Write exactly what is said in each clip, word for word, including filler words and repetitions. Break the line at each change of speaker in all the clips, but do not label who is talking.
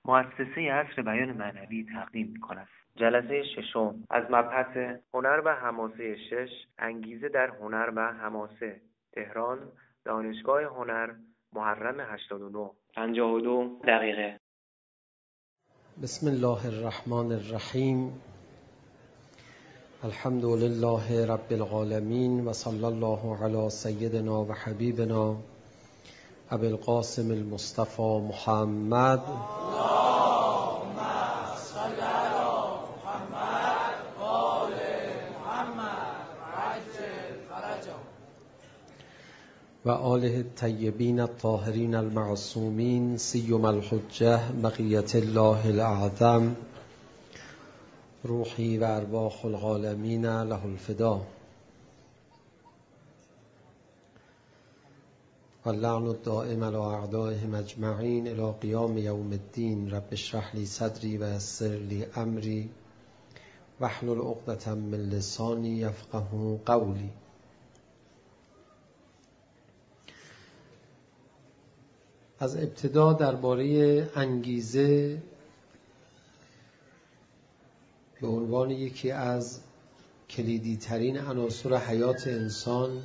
مؤسسه عصر بیان معنوی تقدیم می‌کند. جلسه ششم از مبحث هنر و حماسه شش، انگیزه در هنر و حماسه، تهران، دانشگاه هنر، محرم هشتاد و نه، پنجاه و دو دقیقه.
بسم الله الرحمن الرحیم. الحمد لله رب العالمین و صلی الله علی سیدنا و حبیبنا ابی القاسم المصطفى محمد.
اللهم صل علی محمد و آل محمد عجل فرجهم
و آله الطیبین الطاهرین المعصومین سیما الحجة بقیة الله الاعظم روحی و ارواح العالمین له الفدا. واللعن الدائم على اعدائهم اجمعین الی قیام یوم الدین. رب اشرح لی صدری و یسر لی امری واحلل عقدة من لسانی یفقهوا قولی. از ابتدا درباره انگیزه به عنوان یکی از کلیدی ترین عناصر حیات انسان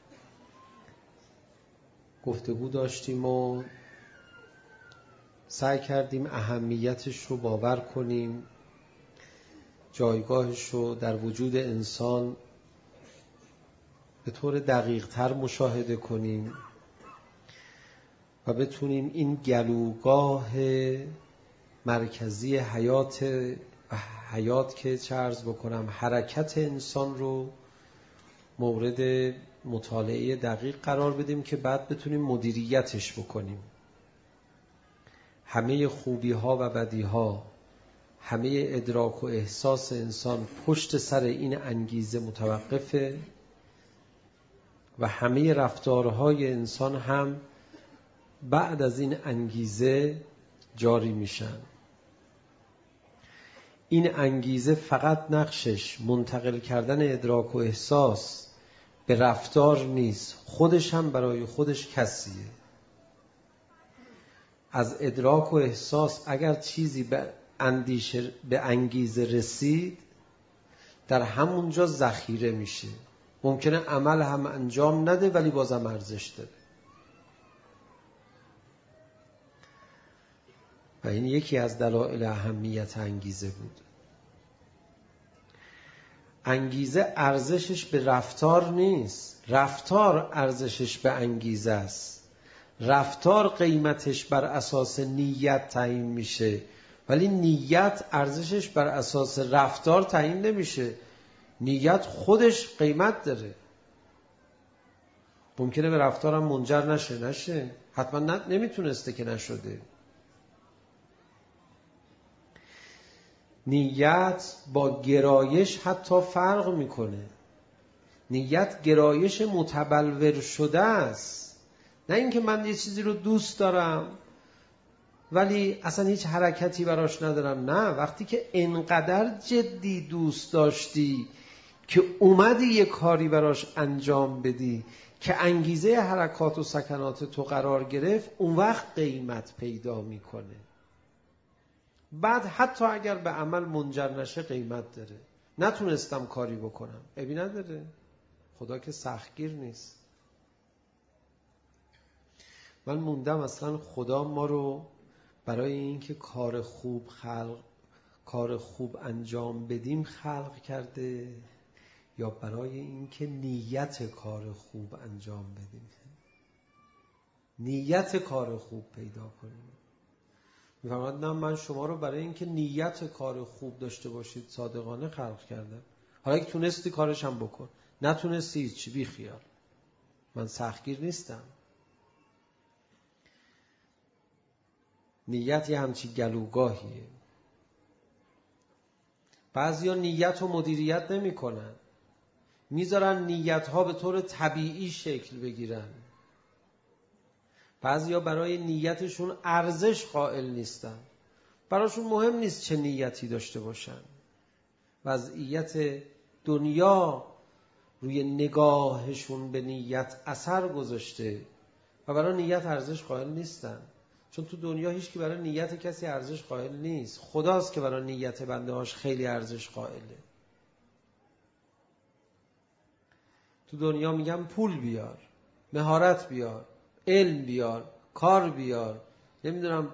گفتگو داشتیم و سعی کردیم اهمیتش رو باور کنیم، جایگاهش رو در وجود انسان به طور دقیق تر مشاهده کنیم و بتونیم این گلوگاه مرکزی حیات و حیات که چه عرض بکنم حرکت انسان رو مورد مطالعه دقیق قرار بدیم که بعد بتونیم مدیریتش بکنیم. همه خوبی ها و بدی ها، همه ادراک و احساس انسان پشت سر این انگیزه متوقفه و همه رفتارهای انسان هم بعد از این انگیزه جاری میشن. این انگیزه فقط نقشش منتقل کردن ادراک و احساس به رفتار نیست، خودش هم برای خودش کسیه. از ادراک و احساس اگر چیزی به اندیشه به انگیزه رسید در همونجا ذخیره میشه. ممکنه عمل هم انجام نده ولی بازم ارزش داره. و این یکی از دلایل اهمیت انگیزه بود. انگیزه ارزشش به رفتار نیست، رفتار ارزشش به انگیزه است. رفتار قیمتش بر اساس نیت تعیین میشه ولی نیت ارزشش بر اساس رفتار تعیین نمیشه. نیت خودش قیمت داره، ممکنه به رفتارم منجر نشه نشه حتما نمیتونسته که نشده. نیت با گرایش حتی فرق میکنه. نیت گرایش متبلور شده است، نه اینکه من یه چیزی رو دوست دارم ولی اصلا هیچ حرکتی براش ندارم. نه، وقتی که انقدر جدی دوست داشتی که اومدی یه کاری براش انجام بدی که انگیزه حرکات و سکنات تو قرار گرفت، اون وقت قیمت پیدا میکنه. بعد حتی اگر به عمل منجر نشه قیمت داره. نتونستم کاری بکنم، عیبی نداره، خدا که سختگیر نیست. من موندم اصلا خدا ما رو برای اینکه کار خوب خلق کار خوب انجام بدیم خلق کرده یا برای اینکه نیت کار خوب انجام بدیم، نیت کار خوب پیدا کنیم. می‌فرماید نه، من شما رو برای اینکه نیت کار خوب داشته باشید صادقانه خلق کردم. حالا اگه تونستی کارش هم بکن، نتونستی هیچی، بی خیال، من سختگیر نیستم. نیت یه همچی گلوگاهیه. بعضیا نیت رو مدیریت نمی کنن، میذارن نیت ها به طور طبیعی شکل بگیرن. بعضیا برای نیتشون ارزش قائل نیستن، براشون مهم نیست چه نیتی داشته باشن. وضعیت دنیا روی نگاهشون به نیت اثر گذاشته و برای نیت ارزش قائل نیستن. چون تو دنیا هیچ کی برای نیت کسی ارزش قائل نیست. خداست که برای نیت بنده هاش خیلی ارزش قائله. تو دنیا میگم پول بیار، مهارت بیار، علم بیار، کار بیار، نمیدونم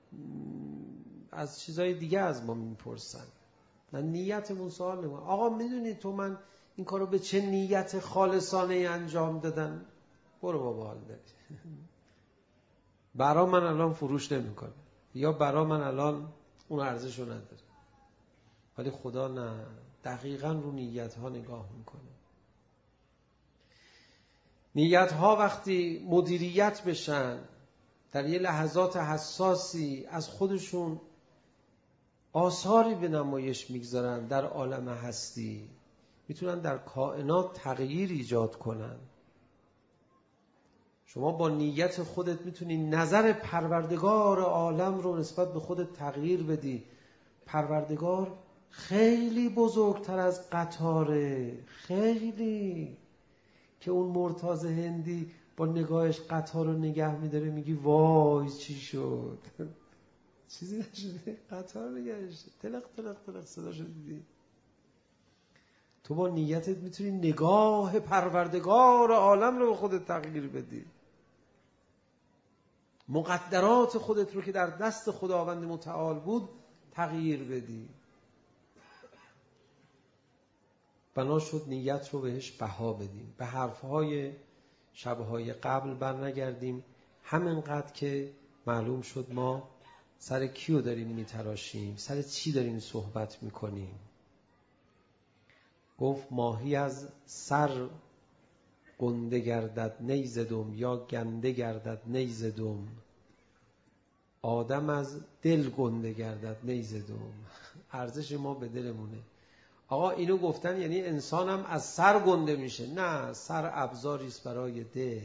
از چیزای دیگه از ما میپرسن. من نیتمون سوال نمون. آقا میدونی تو من این کارو به چه نیت خالصانه انجام دادن؟ برو بابا حال داری. برا من الان فروش نمیکنه یا برا من الان اون ارزشو نداره. ولی خدا نه، دقیقاً رو نیت ها نگاه میکنه. نیت ها وقتی مدیریت بشن در یه لحظات حساسی از خودشون آثاری به نمایش میگذارن در عالم هستی، میتونن در کائنات تغییر ایجاد کنن. شما با نیت خودت میتونی نظر پروردگار عالم رو نسبت به خودت تغییر بدی. پروردگار خیلی بزرگتر از قطاره، خیلی، که اون مرتاض هندی با نگاهش قطار رو نگه میداره میگی وای چی شد. چیزی نشده، قطار نگهش تلق تلق تلق صدا شد. دیدی تو با نیتت میتونی نگاه پروردگار عالم رو به خودت تغییر بدی. مقدرات خودت رو که در دست خداوند متعال بود تغییر بدی. بنا شد نیت رو بهش بها بدیم. به حرفهای شبهای قبل بر نگردیم. همینقدر که معلوم شد ما سر کیو داریم میتراشیم، سر چی داریم صحبت میکنیم. گفت ماهی از سر گنده گردد نیز دم، یا گنده گردد نیز دم. آدم از دل گنده گردد نیز دم. ارزش ما به دلمونه. آقا اینو گفتن یعنی انسانم از سر گنده میشه؟ نه، سر ابزاری است برای دل.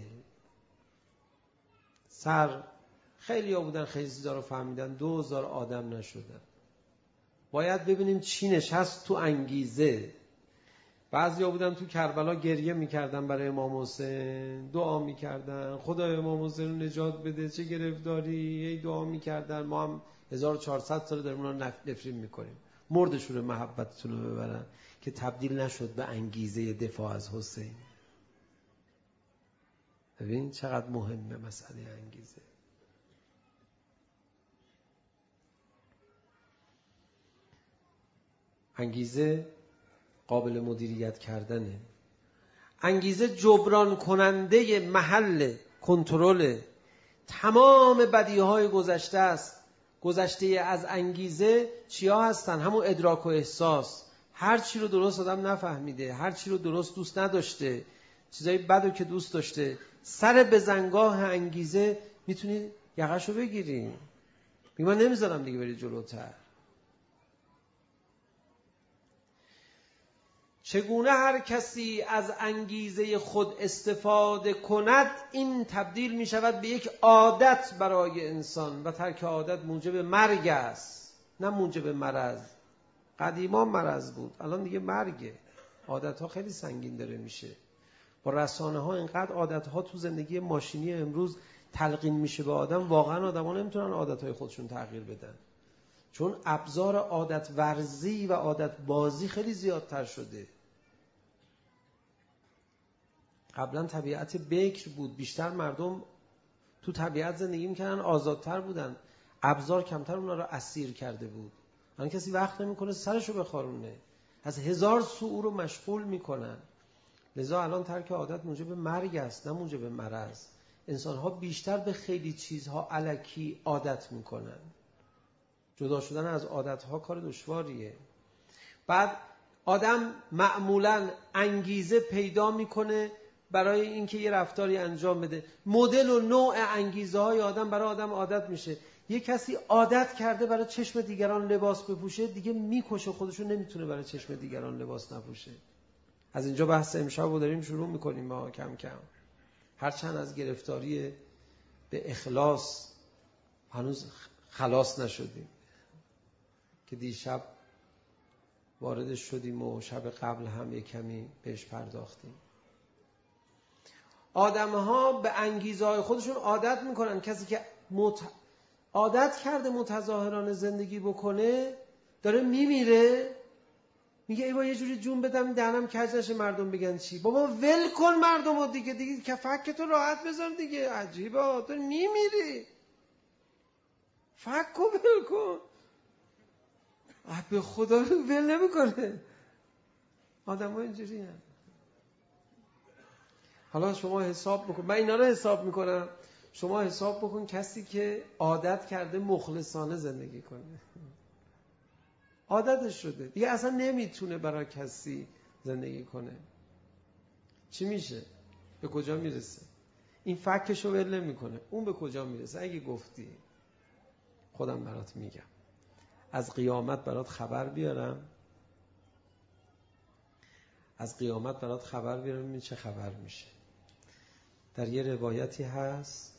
سر خیلی ها بودن خیلی چیزا رو فهمیدن، دو هزار آدم نشدن. باید ببینیم چی نشست تو انگیزه. بعضیا بودن تو کربلا گریه میکردن برای امام حسین، دعا میکردن خدای امام حسین رو نجات بده، چه گرفتاری، ای دعا میکردن. ما هم هزار و چهارصد سال داریم اونا رو نفرین میکنیم. مردشون رو محبتتون رو ببرن که تبدیل نشد به انگیزه دفاع از حسین. ببین چقدر مهمه مسئله انگیزه. انگیزه قابل مدیریت کردنه. انگیزه جبران کننده محل کنترل تمام بدیهای گذشته است. گذشته از انگیزه چیا هستن؟ همون ادراک و احساس. هر چی رو درست آدم نفهمیده، هر چی رو درست دوست نداشته، چیزای بدو که دوست داشته، سر بزنگاه انگیزه میتونی یقشو بگیری. میگه من نمیذارم دیگه بری جلوتر. چگونه هر کسی از انگیزه خود استفاده کند، این تبدیل می شود به یک عادت برای انسان و ترک عادت موجب مرگ است، نه موجب مرض. قدیما مرض بود، الان دیگه مرگه. عادت ها خیلی سنگین داره میشه. با رسانه ها اینقدر عادت ها تو زندگی ماشینی امروز تلقین میشه به آدم، واقعا آدم ها نمیتونن عادت های خودشون تغییر بدن، چون ابزار عادت ورزی و عادت بازی خیلی زیادتر شده. قبلا طبیعت بکر بود، بیشتر مردم تو طبیعت زندگی میکردن، آزادتر بودن، ابزار کمتر اونا رو اسیر کرده بود. الان کسی وقت نمیکنه سرشو بخارونه، از هزار سو او رو مشغول میکنن. لذا الان ترک عادت موجب مرگ است، نه موجب مرض. انسان ها بیشتر به خیلی چیزها الکی عادت میکنن. جدا شدن از عادت ها کار دشواریه. بعد آدم معمولاً انگیزه پیدا میکنه برای اینکه یه رفتاری انجام بده. مدل و نوع انگیزه های آدم برای آدم عادت میشه. یه کسی عادت کرده برای چشم دیگران لباس بپوشه، دیگه میکشه خودشو، نمیتونه برای چشم دیگران لباس نپوشه. از اینجا بحث امشب رو داریم شروع میکنیم ما کم کم. هرچند از گرفتاری به اخلاص هنوز خلاص نشدیم که دیشب وارد شدیم و شب قبل هم یک کمی بهش پرداختیم. آدم‌ها به انگیزه‌های خودشون عادت میکنن. کسی که مت... عادت کرده متظاهرانه زندگی بکنه، داره میمیره، میگه ای با یه جوری جون بدم دهنم کج نشه مردم بگن چی. بابا ول کن مردمو دیگه، دیگه کفک تو راحت بذار دیگه. عجیبه تو میمیری، فکو ول کن. به خدا ول نمیکنه. آدم‌ها اینجوری هستن. حالا شما حساب بکن، من اینا رو حساب میکنم، شما حساب بکن کسی که عادت کرده مخلصانه زندگی کنه، عادتش شده دیگه اصلا نمیتونه برای کسی زندگی کنه، چی میشه؟ به کجا میرسه؟ این فکشو ول نمیکنه، اون به کجا میرسه؟ اگه گفتی خودم برات میگم، از قیامت برات خبر بیارم، از قیامت برات خبر بیارم ببین چه خبر میشه. در یه روایتی هست،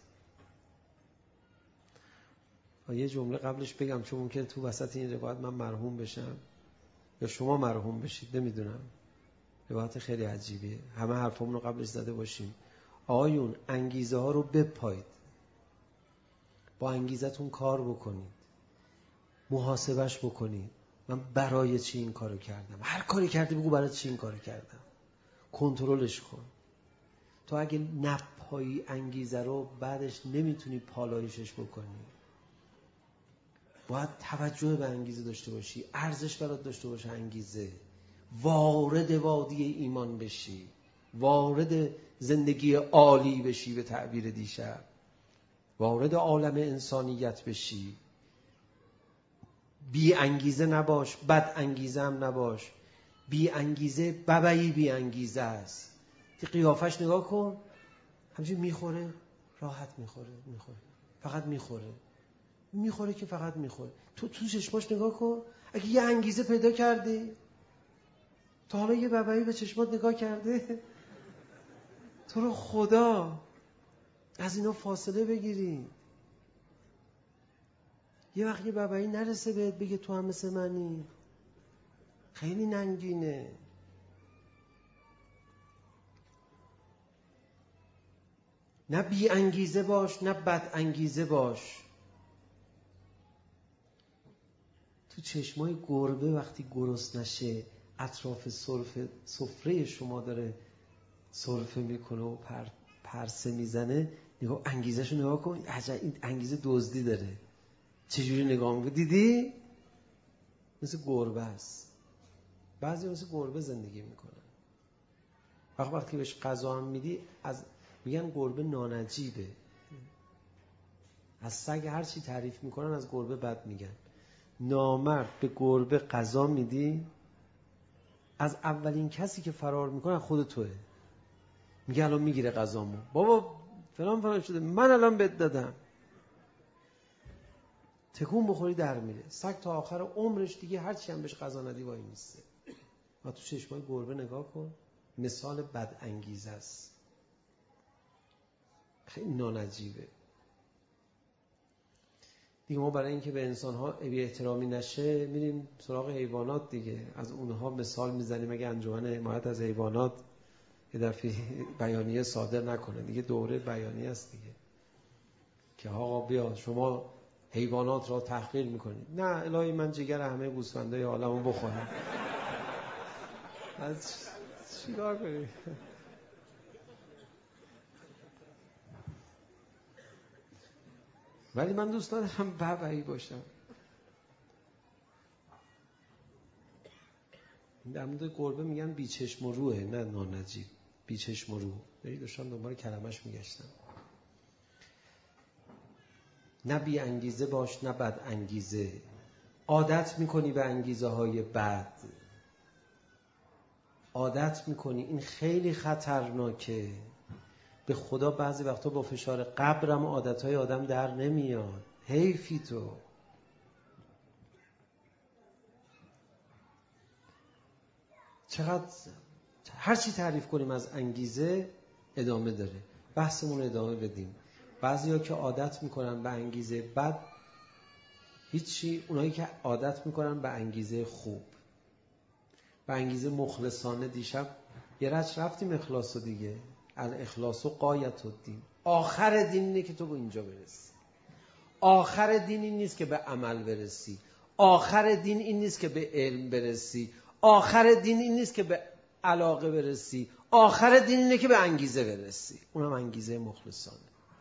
یه جمله قبلش بگم چون ممکنه تو وسط این روایت من مرحوم بشم یا شما مرحوم بشید، نمیدونم. روایت خیلی عجیبیه، همه حرفامون رو قبلش زده باشیم. آقایون انگیزه ها رو بپایید، با انگیزتون کار بکنید، محاسبش بکنید. من برای چی این کارو کردم؟ هر کاری کردی بگو برای چی این کارو کردم، کنترلش کن. تو اگه نپایی انگیزه رو بعدش نمیتونی پالایشش بکنی. باید توجه به انگیزه داشته باشی، ارزش برات داشته باشه انگیزه، وارد وادی ایمان بشی، وارد زندگی عالی بشی، به تعبیر دیشب وارد عالم انسانیت بشی. بی انگیزه نباش، بد انگیزه هم نباش. بی انگیزه ببعی بی انگیزه است. تی قیافش نگاه کن، همچنین میخوره، راحت میخوره، میخوره فقط میخوره میخوره که فقط میخوره. تو تو چشماش نگاه کن، اگه یه انگیزه پیدا کردی، تا حالا یه ببعی به چشمات نگاه کرده؟ تو رو خدا از اینا فاصله بگیری. یه وقت یه ببعی نرسه بهت بگه تو هم مثل منی، خیلی ننگینه. نه بی انگیزه باش، نه بد انگیزه باش. تو چشمای گربه وقتی گرسنه نشه، اطراف سفره شما داره سرفه میکنه و پر پرسه میزنه، نگاه انگیزه‌شو نگاه کن، عجب این انگیزه دزدی داره. چجوری نگاه میکنه؟ دیدی؟ مثل گربه است. بعضی مثل گربه زندگی میکنن. وقت وقتی بهش غذا هم میدی، از میگن گربه نانجیبه. از سگ هر چی تعریف میکنن از گربه بد میگن. نامرد به گربه غذا میدی، از اولین کسی که فرار میکنه خود توئه. میگه الان میگیره غذامو، بابا فلان فلان شده، من الان بهت دادم. تکون بخوری در میره. سگ تا آخر عمرش دیگه هر چی هم بهش غذا ندی وای میسته. ما تو چشمای گربه نگاه کن، مثال بد انگیزه است، خیلی نانجیبه. دیگه ما برای اینکه به انسان‌ها بی احترامی نشه میریم سراغ حیوانات دیگه، از اونها مثال میزنیم. اگه انجمن حمایت از حیوانات یه دفعه بیانیه صادر نکنه، دیگه دوره بیانیه است دیگه، که آقا بیا شما حیوانات را تحقیر میکنید. نه الهی من جگر همه گوسفندای عالمو بخورم. از چیکار کنی؟ ولی من دوست ندارم ببعی باشم. در مورد گربه میگن بی چشم و روحه، نه نانجیب. بی چشم و روح. یعنی داشتم دنبال کلمش میگشتم. نه بی انگیزه باش، نه بد انگیزه. عادت میکنی به انگیزه های بد، عادت میکنی. این خیلی خطرناکه. به خدا بعضی وقتا با فشار قبرم عادتهای آدم در نمیاد. حیفی تو. چقدر هر چی تعریف کنیم از انگیزه ادامه داره. بحثمون ادامه بدیم. بعضیا که عادت میکنن به انگیزه بد هیچی، اونایی که عادت میکنن به انگیزه خوب، به انگیزه مخلصانه. دیشب یه رچ رفتیم اخلاصو دیگه. الاخلاص و غایت الدین، آخر دین اینه که تو به اینجا برسی. آخر دین این نیست که به عمل برسی، آخر دین این نیست که به علم برسی، آخر دین این نیست که به علاقه برسی، آخر دین اینه که به انگیزه برسی. اونم انگیزه مخلصانه.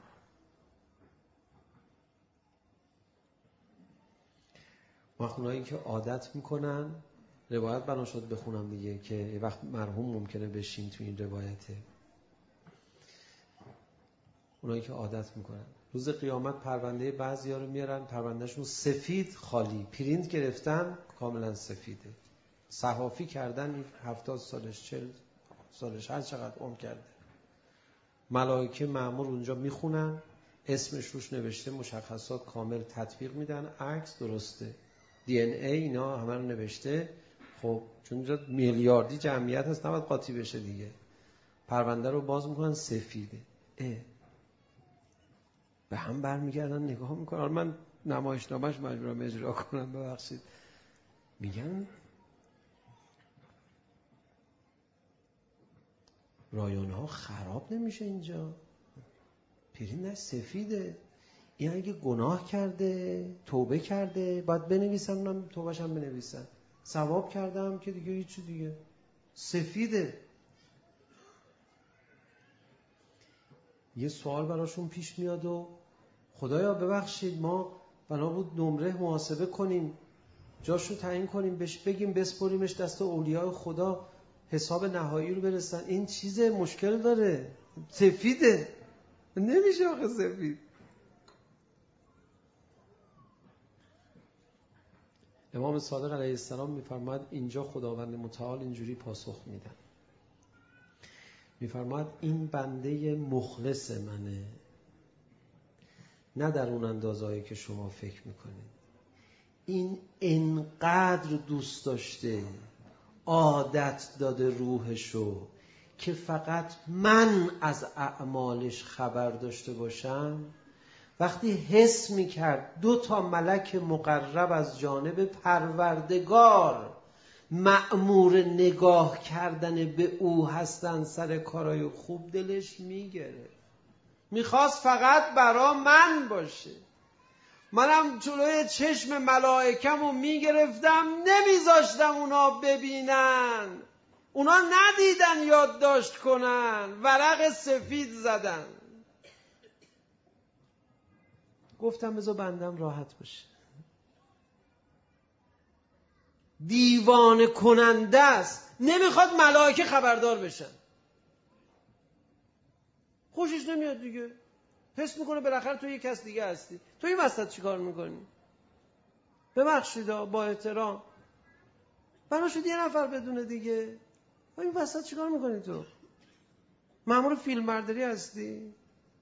وقت اونایی که عادت میکنن، روایت بنا شد بخونم دیگه که یه وقت مرحوم ممکنه بشین تو این روایته، اونایی که عادت میکنن روز قیامت پرونده بعضیا رو میارن، پروندهشون سفید خالی، پرینت گرفتن کاملا سفیده، صحافی کردن هفتاد سالش چهل سالش هر چقدر عمر کرده، ملائکه مأمور اونجا میخونن، اسمش روش نوشته، مشخصات کامل تطبیق میدن، عکس درسته، دی ان ای اینا همه رو نوشته. خب چون اینجا میلیاردی جمعیت هست نباید قاطی بشه دیگه، پرونده رو باز میکنن سفیده. اه. به هم برمیگردن نگاه میکنن. من نمایشنامه‌اش مجبورم اجرا کنم، ببخشید. میگن رایانه ها خراب نمیشه اینجا، پرینش سفیده، این اگه گناه کرده توبه کرده باید بنویسن، اونم توبهش هم بنویسن، ثواب کردم که دیگه هیچی دیگه سفیده. یه سوال براشون پیش میاد و خدایا ببخشید ما بنا بود نمره محاسبه کنیم، جاشو تعیین کنیم، بهش بگیم بسپریمش دست اولیاء خدا حساب نهایی رو برسن، این چیز مشکل داره، سفیده، نمیشه آخه سفید. امام صادق علیه السلام میفرماید اینجا خداوند متعال اینجوری پاسخ میدن، میفرماید این بنده مخلص منه، نه در اون اندازه‌ای که شما فکر میکنید، این انقدر دوست داشته، عادت داده روحشو که فقط من از اعمالش خبر داشته باشم. وقتی حس میکرد دو تا ملک مقرب از جانب پروردگار مأمور نگاه کردن به او هستن سر کارای خوب، دلش میگرفت، میخواست فقط برا من باشه. منم جلوی چشم ملائکم رو میگرفتم، نمیذاشتم اونا ببینن، اونا ندیدن یادداشت کنن، ورق سفید زدن. گفتم بذار بندم راحت باشه. دیوانه کننده است، نمیخواد ملائکه خبردار بشن، خوشش نمیاد دیگه، حس میکنه بالاخره تو یک کس دیگه هستی، تو این وسط چی کار میکنی؟ ببخشید با احترام، بنا شد یه نفر بدونه دیگه، تو این وسط چی کار میکنی؟ تو مأمور فیلم برداری هستی؟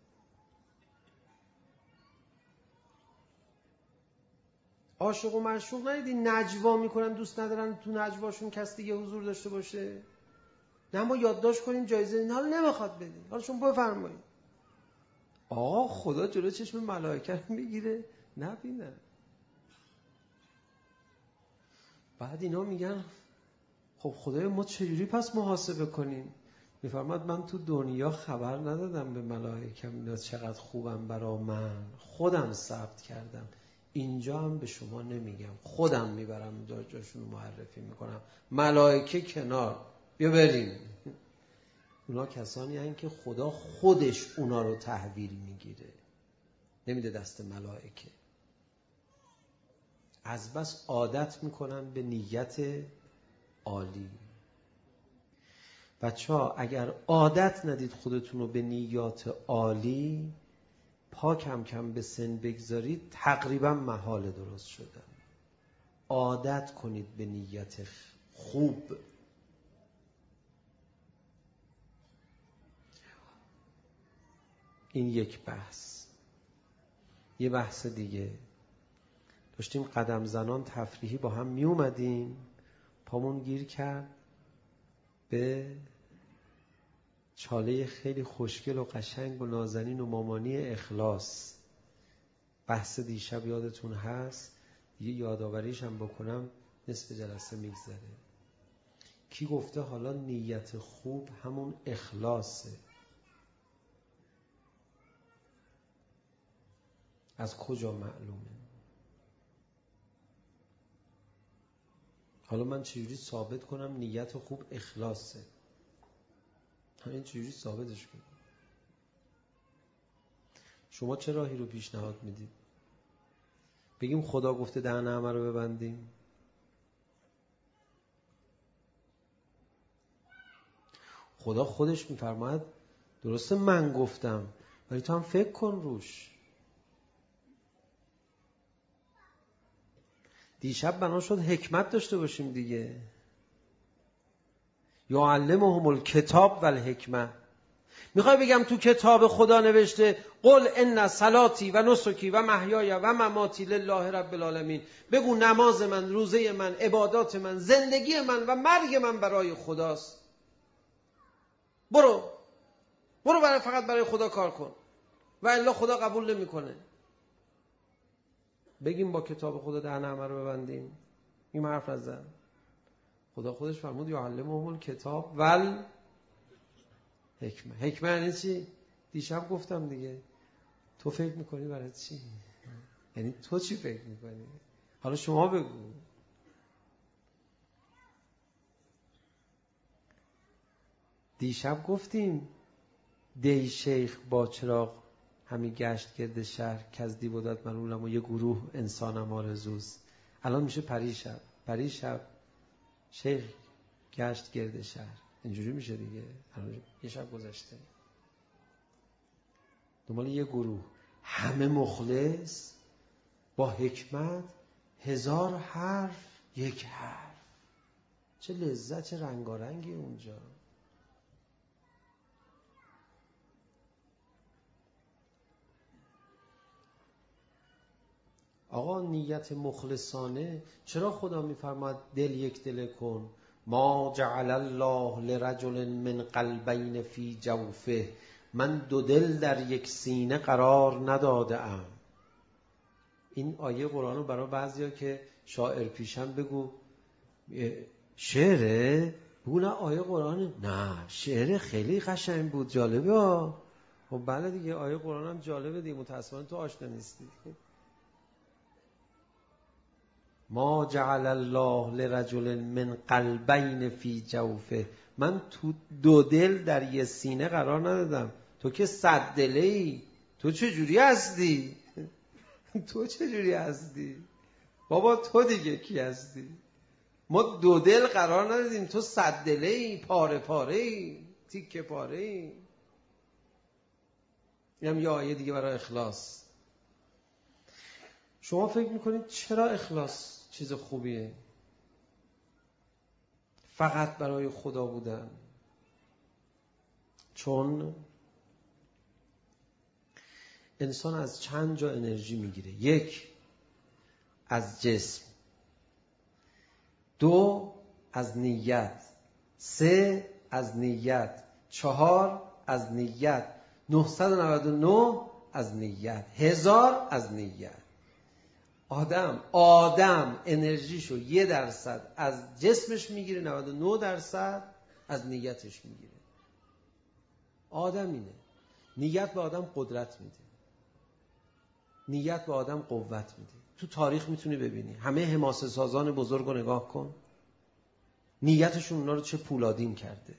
عاشق و معشوق ندیدی نجوا میکنن، دوست ندارن تو نجواشون کس دیگه حضور داشته باشه؟ نه ما یادداشت کنیم جایزه این حال نمیخواد بدین، حالا شما بفرمایید. آقا خدا جلو چشم ملائکه میگیره نبینن. بعد اینا میگن خب خدای ما چجوری پس محاسبه کنیم؟ میفرماد من تو دنیا خبر ندادم به ملائکه اینا چقدر خوبم برا من، خودم ثبت کردم، اینجا هم به شما نمیگم، خودم میبرم جا جاشون معرفی میکنم، ملائکه کنار، بیا بریم. اونا کسانی هستند که خدا خودش اونا رو تحویل میگیره، نمیده دست ملائکه. از بس عادت میکنن به نیت عالی. بچه ها اگر عادت ندید خودتون رو به نیات عالی، پا کم کم به سن بگذارید تقریبا محال درست شدن. عادت کنید به نیت خوب. این یک بحث. یه بحث دیگه، داشتیم قدم زنان تفریحی با هم می اومدیم، پامون گیر کرد به چاله خیلی خوشگل و قشنگ و نازنین و مامانی اخلاص. بحث دیشب یادتون هست، یه یادآوریش هم بکنم نصف جلسه میگذره. کی گفته حالا نیت خوب همون اخلاصه؟ از کجا معلومه؟ حالا من چجوری ثابت کنم نیت خوب اخلاصه؟ همین چجوری ثابتش کنم؟ شما چه راهی رو پیشنهاد میدید؟ بگیم خدا گفته دهن همه رو ببندیم؟ خدا خودش میفرماید درسته من گفتم ولی تو هم فکر کن روش. دیشب بنا شد حکمت داشته باشیم دیگه. یعلمهم الکتاب و الحکمه. میخوای بگم تو کتاب خدا نوشته قل ان صلاتی و نسکی و محیای و مماتی لله رب العالمین، بگو نماز من، روزه من، عبادات من، زندگی من و مرگ من برای خداست. برو برو برای فقط برای خدا کار کن و الا خدا قبول نمیکنه. بگیم با کتاب خدا دهن همه رو ببندیم؟ این حرف نزن. خدا خودش فرمود یعلمهم الکتاب ول حکمه. حکمه یعنی چی؟ دیشب گفتم دیگه. تو فکر میکنی برای چی؟ یعنی تو چی فکر میکنی؟ حالا شما بگو. دیشب گفتیم دی شیخ با چراغ همی گشت گرد شهر که از دی بودت ملولم و یه گروه انسانم آرزوست. الان میشه پریشب. پریشب شیخ گشت گرد شهر. اینجوری میشه دیگه. الان یه شب گذشته. دنبال یه گروه همه مخلص با حکمت، هزار حرف یک حرف. چه لذت، چه رنگارنگی اونجا. آقا نیت مخلصانه. چرا خدا میفرماد دل یک دل کن؟ ما جعل الله لرجل من قلبین فی جوفه. من دو دل در یک سینه قرار نداده ام. این آیه قرآن رو برای بعضیا که شاعر پیشن بگو شعره، بگو نه آیه قرآن، نه شعر خیلی قشنگ بود، جالبه ها. خب بله دیگه آیه قرآن هم جالبه دیگه، متاسفانه تو آشنا نیستی. ما جعل الله لرجل من قلبین فی جوفه. من تو دو دل در یه سینه قرار ندادم. تو که صد دله ای، تو چه جوری هستی؟ تو چه جوری هستی؟ بابا تو دیگه کی هستی؟ ما دو دل قرار ندادیم، تو صد دله ای، پاره پاره ای، تیکه پاره ای. اینم یه آیه دیگه برای اخلاص. شما فکر میکنید چرا اخلاص چیز خوبیه؟ فقط برای خدا بودن. چون انسان از چند جا انرژی میگیره. یک، از جسم. دو، از نیت. سه، از نیت. چهار، از نیت. نهصد و نود و نه از نیت. هزار از نیت. آدم آدم انرژیشو یه درصد از جسمش میگیره، نود و نه درصد از نیتش میگیره. آدم اینه. نیت به آدم قدرت میده. نیت به آدم قوت میده. تو تاریخ میتونی ببینی همه حماسه سازان بزرگ رو نگاه کن، نیتشون اونا رو چه پولادین کرده.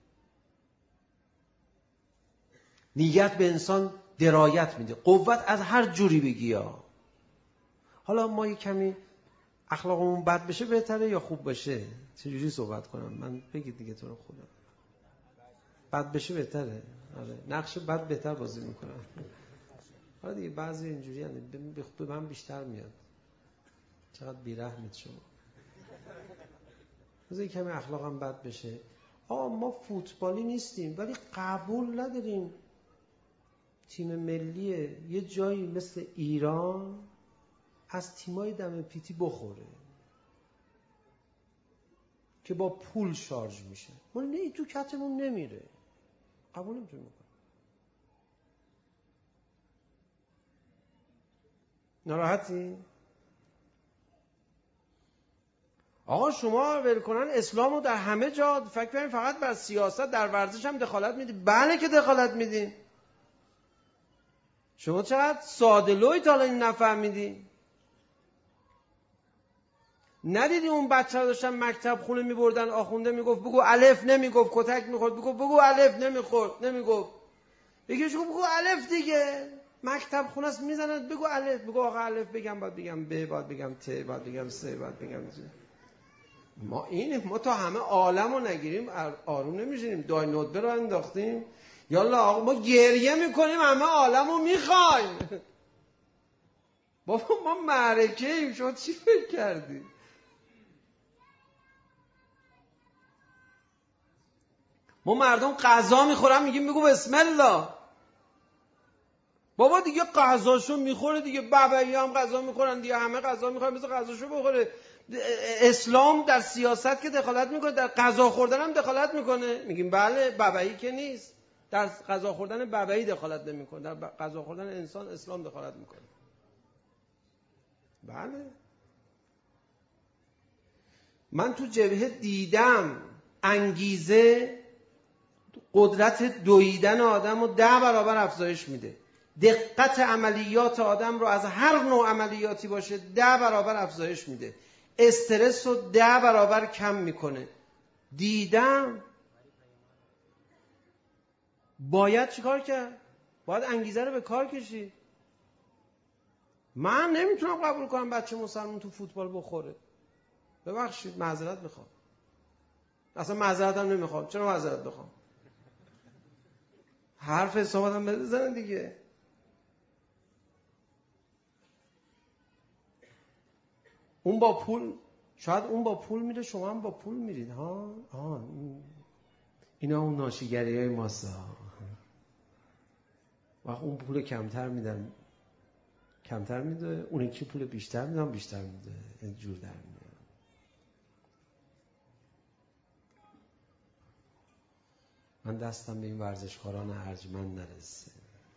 نیت به انسان درایت میده، قوت از هر جوری بگی. ها حالا ما یه کمی اخلاقمون بد بشه بهتره یا خوب بشه؟ چجوری صحبت کنم من؟ بگید دیگه تو رو خدا. بد بشه بهتره. آره نقش بد بهتر بازی میکنم. آره دیگه بعضی اینجوری هست، به من بیشتر میاد. چقدر بی‌رحمید شما. بذار یه کمی اخلاقم بد بشه. آه ما فوتبالی نیستیم ولی قبول نداریم تیم ملی یه جایی مثل ایران از تیمای دم پیتی بخوره که با پول شارژ میشه. ما نه تو کتمون نمیره. قبول نمیتونیم بکنیم. ناراحتی؟ آقا شما ول کنن اسلام رو در همه جا فکر کنین فقط بر سیاست، در ورزش هم دخالت میدی؟ بله که دخالت میدیم. شما چقدر ساده لوی تا این نفهمیدی؟ ندیدی اون بچه ها داشتن مکتب خونه میبردن، آخونده میگفت بگو الف، نمیگفت، کتک میخورد بگو بگو الف، نمیخورد نمیگفت، یکیش گفت بگو الف دیگه، مکتب خونه است میزنن بگو الف، بگو آقا الف بگم، باید بگم ب، باید بگم ت، باید بگم س، باید بگم ج. ما این ما تا همه عالمو نگیریم آروم نمیشیم. دای ندبه رو انداختیم، یالا آقا ما گریه میکنیم همه عالمو میخوایم. بابا ما معرکه ایم، شما چی فکر کردی؟ ما مردم غذا میخورن میگیم بگو بسم الله. بابا دیگه غذاشو میخوره دیگه، بابایی هم غذا میخورن دیگه، همه غذا میخورن، مثل غذاشو بخوره. اسلام در سیاست که دخالت میکنه، در غذا خوردن هم دخالت میکنه. میگیم بله، بابایی که نیست، در غذا خوردن بابایی دخالت نمیکنه، در غذا خوردن انسان اسلام دخالت میکنه. بله من تو جبهه دیدم انگیزه قدرت دویدن آدم رو ده برابر افزایش میده، دقت عملیات آدم رو از هر نوع عملیاتی باشه ده برابر افزایش میده، استرس رو ده برابر کم میکنه. دیدم. باید چیکار کرد؟ باید انگیزه رو به کار کشید. من نمیتونم قبول کنم بچه مسلمان تو فوتبال بخوره. ببخشید معذرت میخوام، اصلا معذرت هم نمیخوام. چرا معذرت بخوام؟ حرف حسابات هم بزنن دیگه. اون با پول، شاید اون با پول میره، شما هم با پول میرید ها. آه اینا اون ناشیگری های ماسه ها. وقت اون پول کمتر میدن کمتر میده، اون یکی پول بیشتر میدن بیشتر میده، این جور در میاد. من دستم به این ورزشکاران ارجمند نرسه.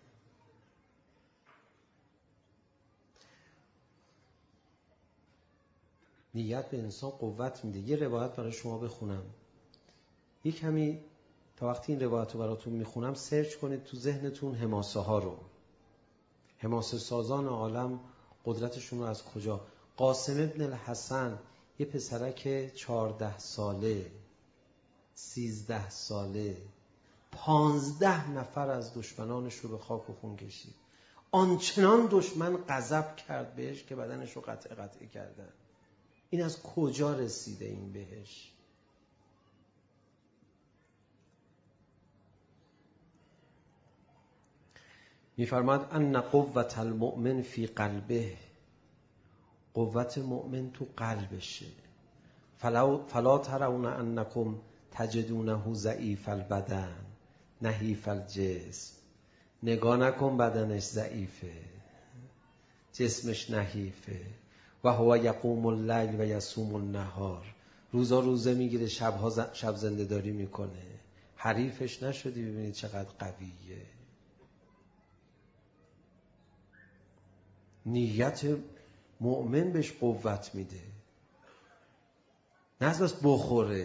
نیت به انسان قوت میده. یه روایت برای شما بخونم، یه کمی تا وقتی این روایت رو براتون میخونم سرچ کنید تو ذهنتون حماسه ها رو، حماسه سازان عالم قدرتشون رو از کجا. قاسم ابن الحسن یه پسرک چهارده ساله، سیزده ساله، پانزده نفر از دشمنانش رو به خاک و خون کشید. آنچنان دشمن غضب کرد بهش که بدنش رو قطع قطع کردن. این از کجا رسیده این بهش؟ میفرماد ان قوت المؤمن فی قلبه، قوت مؤمن تو قلبشه. فلا, فلا ترون انکم تجدونه ضعیف البدن نحیف الجسم. نگاه نکن بدنش ضعیفه، جسمش نحیفه. و هو یقوم اللیل و یصوم النهار، روزا روزه میگیره، شبها شب زنده داری میکنه. حریفش نشدی؟ ببینید چقدر قویه. نیت مؤمن بهش قوت میده، نه از بس بخوره.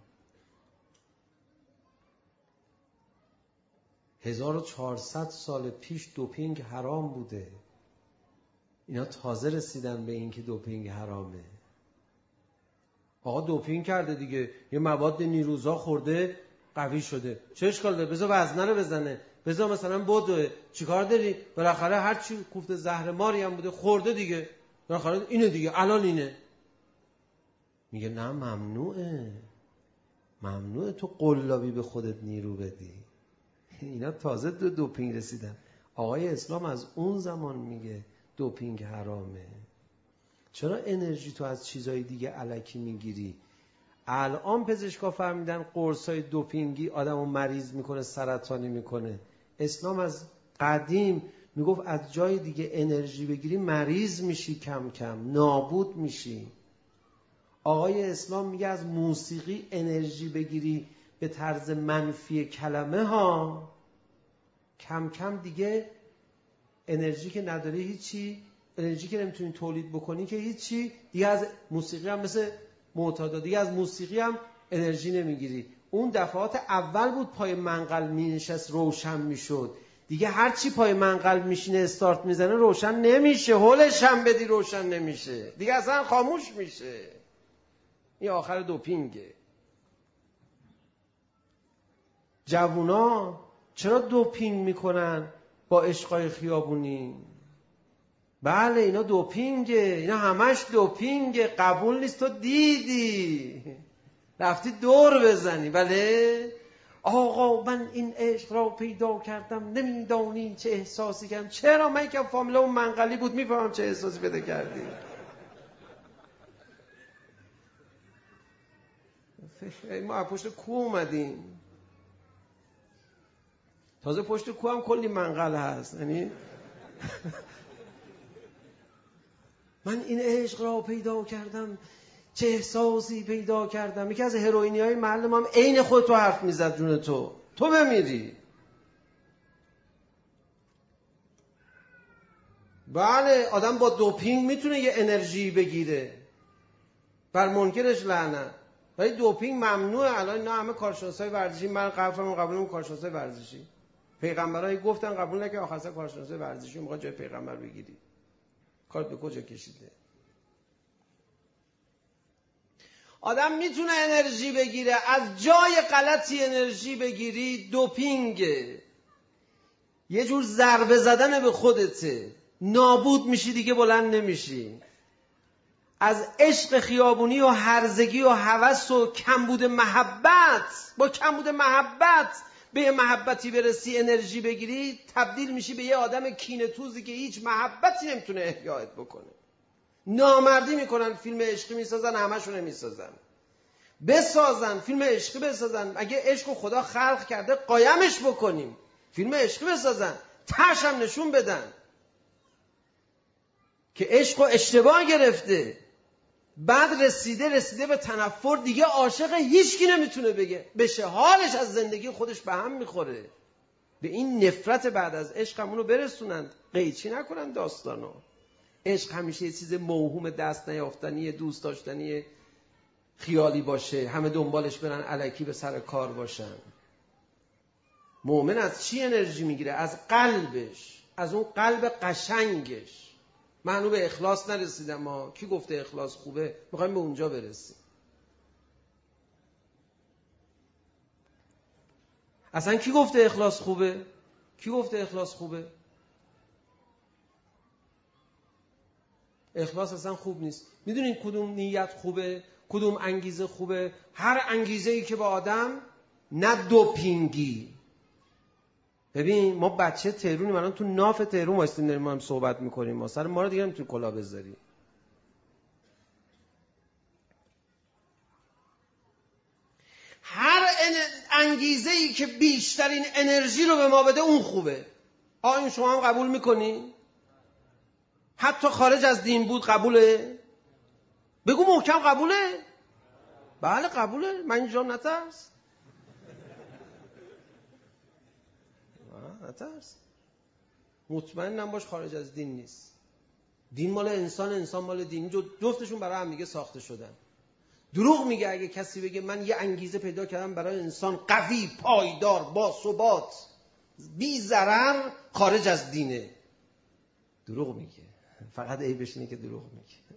هزار و چهارصد سال پیش دوپینگ حرام بوده، اینا تازه رسیدن به این که دوپینگ حرامه. آقا دوپینگ کرده دیگه، یه مواد نیروزا خورده قوی شده، چه اشکال داره؟ بذار وزنه رو بزنه، بذار مثلا بدوه، چیکار داری؟ بالاخره هر چی کوفت زهر ماری هم بوده خورده دیگه، بالاخره اینه دیگه، الان اینه. میگه نه ممنوعه، ممنوعه تو قلابی به خودت نیرو بدی. اینا تازه دو دوپینگ رسیدن. آقای اسلام از اون زمان میگه دوپینگ حرامه. چرا انرژی تو از چیزای دیگه الکی میگیری؟ الان پزشکا فهمیدن قرصای دوپینگی آدمو مریض میکنه، سرطانی میکنه. اسلام از قدیم میگفت از جای دیگه انرژی بگیری مریض میشی، کم کم نابود میشی. آقای اسلام میگه از موسیقی انرژی بگیری به طرز منفی کلمه ها، کم کم دیگه انرژی که نداری هیچی، انرژی که نمیتونی تولید بکنی که هیچی دیگه. از موسیقی هم مثل معتادا دیگه از موسیقی هم انرژی نمیگیری. اون دفعات اول بود پای منقل مینشست روشن میشد، دیگه هر چی پای منقل میشینه استارت میزنه روشن نمیشه، هولش هم بدی روشن نمیشه، دیگه اصلا خاموش میشه. این آخر دوپینگه. جوونا چرا دوپینگ میکنن با عشقای خیابونی؟ بله اینا دوپینگه، اینا همش دوپینگه. قبول نیست. تو دیدی رفتی دور بزنی. بله آقا من این عشق را پیدا کردم، نمیدانی چه احساسی کردم. چرا؟ من که فامیلا اون منقلی بود میفهمم چه احساسی پیدا کردی. ما از پشت کوه اومدیم، تازه پشت کوه هم کلی منقل هست. یعنی من این عشق را پیدا کردم، چه احساسی پیدا کردم. یکی از هروئینی های محل ما هم عین خودتو حرف میزد. جون تو تو بمیری. بله آدم با دوپینگ میتونه یه انرژی بگیره، بر منکرش لعنت، ولی دوپینگ ممنوعه. الان اینا همه کارشناسای ورزشی، من قبلا قبولم کارشناسای ورزشی، پیغمبرای گفتن قبول نکردن، آخر سر کارشناسای ورزشی میخواد جای پیغمبر بگیری. کارت به کجا کشیده؟ آدم میتونه انرژی بگیره، از جای غلطی انرژی بگیری دوپینگه. یه جور ضربه زدن به خودته، نابود میشی دیگه بلند نمیشی. از عشق خیابونی و هرزگی و هوس و کمبود محبت، با کمبود محبت به یه محبتی برسی انرژی بگیری، تبدیل میشی به یه آدم کینه‌توزی که هیچ محبتی نمیتونه احیایت بکنه. نامردی میکنن، فیلم عشقی میسازن، همشون میسازن. بسازن فیلم عشقی بسازن، اگه عشق خدا خلق کرده قایمش بکنیم، فیلم عشقی بسازن، تاش هم نشون بدن که عشق و اشتباه گرفته، بعد رسیده رسیده به تنفر، دیگه عاشق هیچ کی نمیتونه بگه بشه، حالش از زندگی خودش به هم میخوره. به این نفرت بعد از عشق هم اونو برسونند، قیچی نکنن داستانو. عشق همیشه یه چیز موهوم، دست نیافتنی، دوست داشتنی خیالی باشه، همه دنبالش برن، الکی به سر کار باشن. مؤمن از چی انرژی میگیره؟ از قلبش، از اون قلب قشنگش. من هنوز به اخلاص نرسیدم. ما کی گفته اخلاص خوبه؟ میخوایم به اونجا برسیم. اصلا کی گفته اخلاص خوبه؟ کی گفته اخلاص خوبه؟ اخلاص اصلا خوب نیست. میدونین کدوم نیت خوبه؟ کدوم انگیزه خوبه؟ هر انگیزه‌ای که با آدم نه دوپینگی. ببین ما بچه تهرونیم، الان تو ناف تهرون واسطیم داریم ما هم صحبت میکنیم، ما سر ما رو دیگه نمیتونی کلا بذاری. هر انگیزه‌ای که بیشترین انرژی رو به ما بده اون خوبه. آ این شما هم قبول میکنی؟ حتی خارج از دین بود قبوله؟ بگو محکم قبوله؟ بله قبوله. من اینجا نترس، نترس، مطمئنم باش خارج از دین نیست. دین مال انسان، انسان مال دین، جفتشون برای هم دیگه ساخته شدن. دروغ میگه اگه کسی بگه من یه انگیزه پیدا کردم برای انسان قوی، پایدار، با ثبات، بی ضرر، خارج از دینه. دروغ میگه. فقط عیبش اینه که دروغ میگه.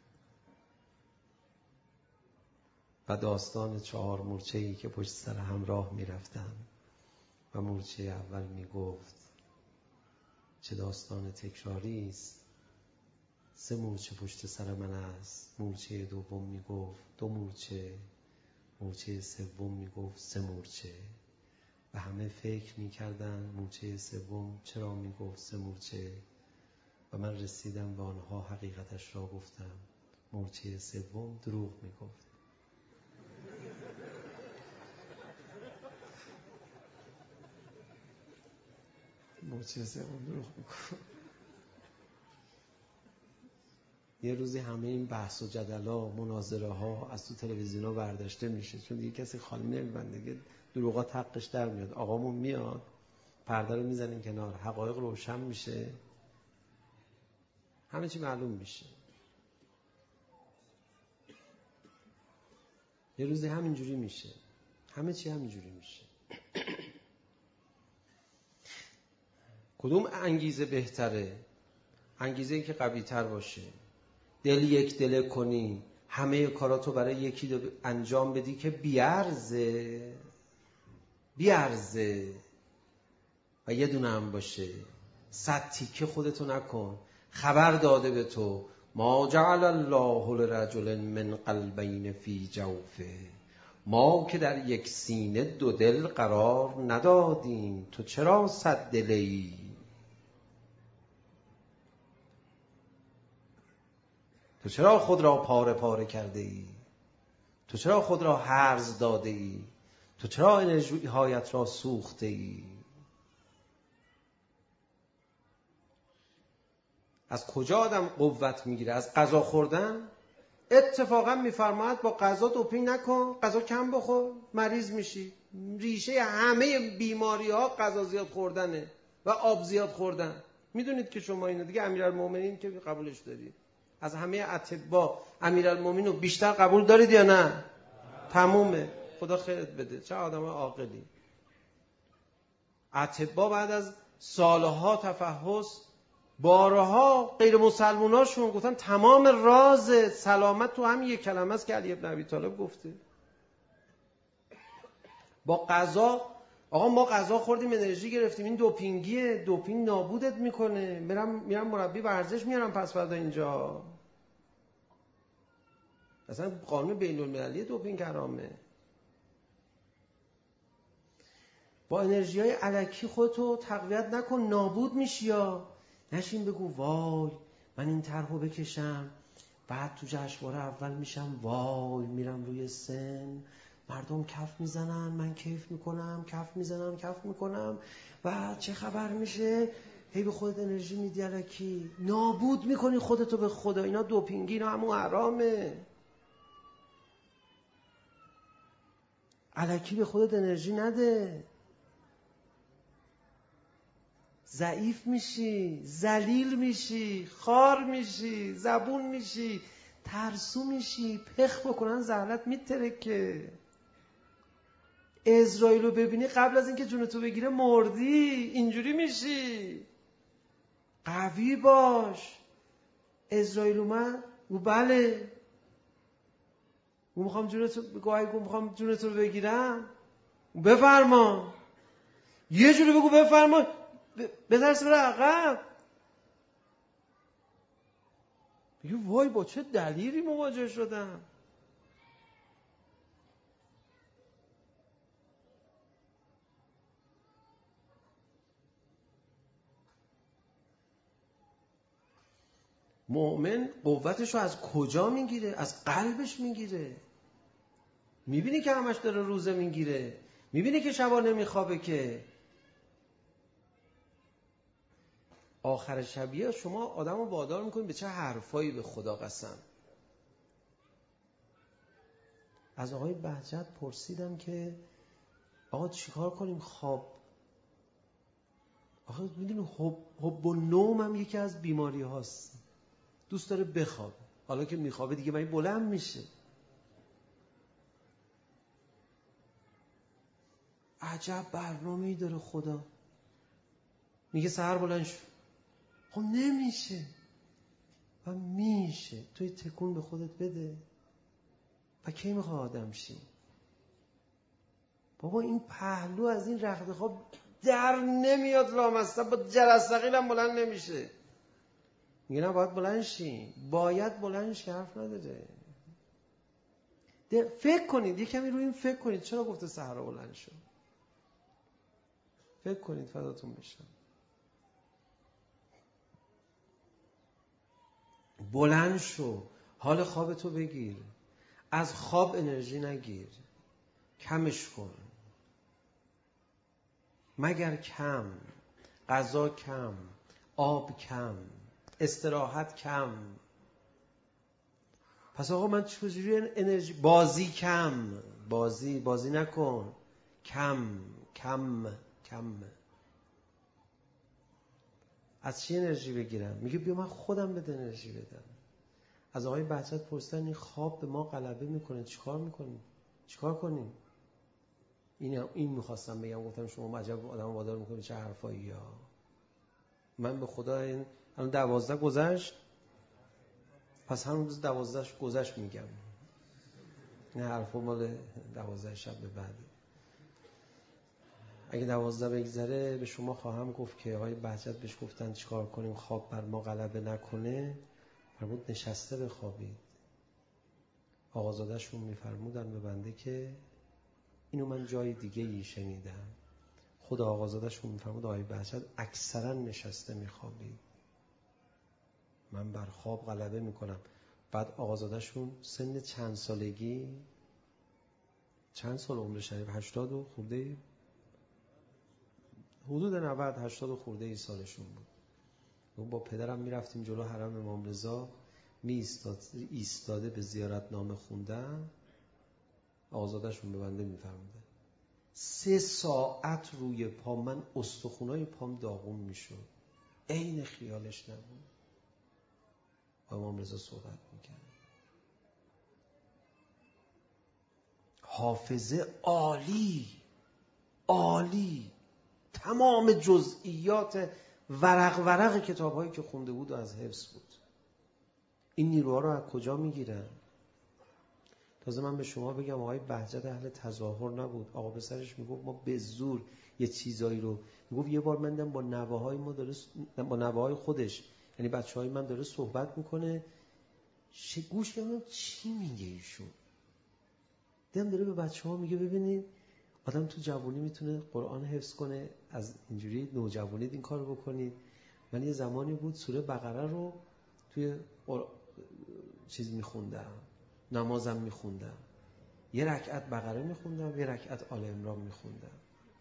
و داستان چهار مورچه‌ای که پشت سر هم راه میرفتن و مورچه اول میگفت چه داستان تکراری است، سه مورچه پشت سر من است. مورچه دوم میگفت دو مورچه. مورچه سوم میگفت سه مورچه. و همه فکر میکردن مورچه سوم چرا میگفت سه مورچه. و من رسیدم به آنها حقیقتش را گفتم. مورچه سوم دروغ میگفت. مورچه سوم دروغ میگفت. یه روزی همه این بحث و جدلا، مناظره ها از تو تلویزیون ها برداشته میشه، چون دیگه کسی خالی نمیبنده، دیگه دروغا حقش در میاد. آقامون میاد پرده رو میزنیم کنار، حقایق روشن میشه، همه چی معلوم میشه. یه روزی همینجوری میشه، همه چی همینجوری میشه. کدوم انگیزه بهتره؟ انگیزه ای که قوی تر باشه. دل یک دل کنی، همه کاراتو برای یکی انجام بدی که بیارزه بیارزه و یه دونه هم باشه. صد تیکه خودتو نکن. خبر داده به تو ما جعل الله لرجل من قلبین فی جوفه، ما که در یک سینه دو دل قرار ندادیم، تو چرا صد دله ای؟ تو چرا خود را پاره پاره کرده ای؟ تو چرا خود را هرز داده ای؟ تو چرا انرژی هایت را سوخته ای؟ از کجا آدم قوت میگیره؟ از غذا خوردن؟ اتفاقا میفرماید با غذا دوپینگ نکن، غذا کم بخور، مریض میشی. ریشه همه بیماری ها غذا زیاد خوردنه و آب زیاد خوردن. میدونید که شما اینو دیگه امیرالمومنین که قبولش دارید. از همه اطباء امیرالمومنین رو بیشتر قبول دارید یا نه؟ تمومه. خدا خیرت بده. چه آدم عاقلی. اطباء بعد از سالها تفحص بارها غیر مسلماناشون گفتن تمام راز سلامت تو همین یک کلمه است که علی ابن ابی طالب گفته. با غذا، آقا ما غذا خوردیم انرژی گرفتیم، این دوپینگیه، دوپینگ نابودت میکنه. میرم میرم مربی ورزش میارم پس فردا اینجا. اصلا قانون بین المللی دوپینگ حرامه. با انرژی های الکی خودتو تقویت نکن، نابود میشی. یا نشین بگو وای من این طرحو بکشم، بعد تو جشنواره اول میشم، وای میرم روی سن، مردم کف میزنن، من کیف میکنم، کف میزنم، کف میکنم، و چه خبر میشه؟ هی به خودت انرژی میدی الکی، نابود میکنی خودتو به خدا. اینا دوپینگی، اینا همون حرامه. الکی به خودت انرژی نده. ضعیف میشی، ذلیل میشی، خار میشی، زبون میشی، ترسو میشی، پخ بکنن زهلت میترکه. اسرائیل رو ببینی قبل از اینکه جونتو بگیره مردی. اینجوری میشی. قوی باش. اسرائیل اومد و بله و میخوام جونتو گاهی گفت میخوام جونتو رو بگیرم، بفرما. یه جوری بگو بفرما، بترس بره عقب. بگو وای با چه دلیلی مواجه شدم. مؤمن قوتشو از کجا میگیره؟ از قلبش میگیره. میبینی که همش داره روزه میگیره، میبینی که شبا نمیخوابه، که آخر شبیه شما آدم رو وادار میکنید به چه حرفایی. به خدا قسم. از آقای بهجت پرسیدم که آقا چیکار کنیم خواب؟ آقا میدونی حب, حب و نوم هم یکی از بیماری هاست. دوست داره بخواب، حالا که میخوابه دیگه من بلند میشه. عجب برنامه‌ای داره خدا. میگه سحر بلند شو، خب نمیشه و میشه. توی تکون به خودت بده. و کی میخواه آدم شی؟ بابا این پهلو از این رخت خواب در نمیاد لامصب، با جرثقیل هم بلند نمیشه. میگه نه باید بلند شی، باید بلند شی، حرف نداره. فکر کنید، یه کمی روی این فکر کنید. چرا گفته سحر بلند شو؟ فکر کنید، فداتون بشم. بلند شو، حال خوابتو بگیر. از خواب انرژی نگیر، کمش کن. مگر کم، غذا کم، آب کم، استراحت کم. پس آقا من چجوری انرژی؟ بازی کم، بازی بازی نکن، کم کم کم. از چی انرژی بگیرم؟ میگه بیا من خودم بده انرژی بدم. از آقای بهجت پرسیدن این خواب به ما غلبه میکنه، چیکار میکنیم؟ چیکار کنیم؟ این این میخواستم بگم. گفتم شما عجب آدم وادار میکنید چه حرفایی ها. من به خدا این الان دوازده گذشت، پس همون روز دوازده گذشت میگم. این حرفا مال دوازده شب به بعد. اگه دوازده بگذره به شما خواهم گفت که آقای بهجت بهش گفتن چیکار کنیم خواب بر ما غلبه نکنه، فرمود نشسته بخوابید. آقازاده‌شون میفرمودن به بنده که اینو من جای دیگه ای شنیدم. خود آقازاده‌شون میفرمود آقای بهجت اکثرا نشسته میخوابید، من بر خواب غلبه میکنم. بعد آقازاده‌شون سن چند سالگی، چند سال عمر شریف؟ هشتاد و خورده، حدود نود هشتاد و خورده ای سالشون بود. اون با پدرم میرفتیم جلو حرم امام رضا، می ایستاد ایستاده به زیارت نامه خوندن، آقازاده‌شون به بنده میفرموده سه ساعت روی پا من استخونای پام داغون میشد، عین خیالش نبود. با امام رضا صحبت میکرد. حافظه عالی عالی، تمام جزئیات ورق ورق کتاب‌هایی که خونده بود و از حفظ بود. این نیروها رو از کجا میگیرن؟ تازه من به شما بگم آقای بهجت اهل تظاهر نبود. آقا پسرش میگفت ما به زور یه چیزایی رو، میگفت یه بار من دیدم با نوه‌های ما داره، با نوه‌های خودش یعنی بچه‌های من داره صحبت میکنه، چه گوش کردم چی میگه ایشون. دیدم داره به بچه‌ها میگه ببینید آدم تو جوانی میتونه قرآن حفظ کنه، از اینجوری نوجوانید این کارو بکنید. من یه زمانی بود سوره بقره رو توی قر... چیز میخوندم، نمازم میخوندم، یه رکعت بقره میخوندم، یه رکعت آل عمران میخوندم.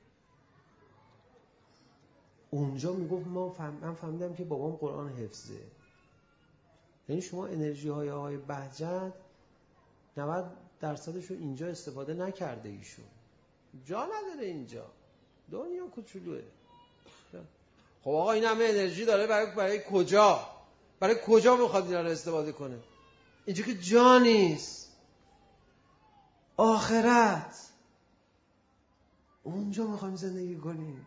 اونجا میگفت ما فهم... من فهمیدم که بابام قرآن حفظه. یعنی شما انرژی های آقای بهجت نود درصدشو اینجا استفاده نکرده ایشون، جا نداره اینجا، دنیا کوچولوئه. خب آقا این همه انرژی داره، برای برای کجا؟ برای کجا میخواد اینا رو استفاده کنه؟ اینجا که جا نیست. آخرت اونجا میخوایم زندگی کنیم،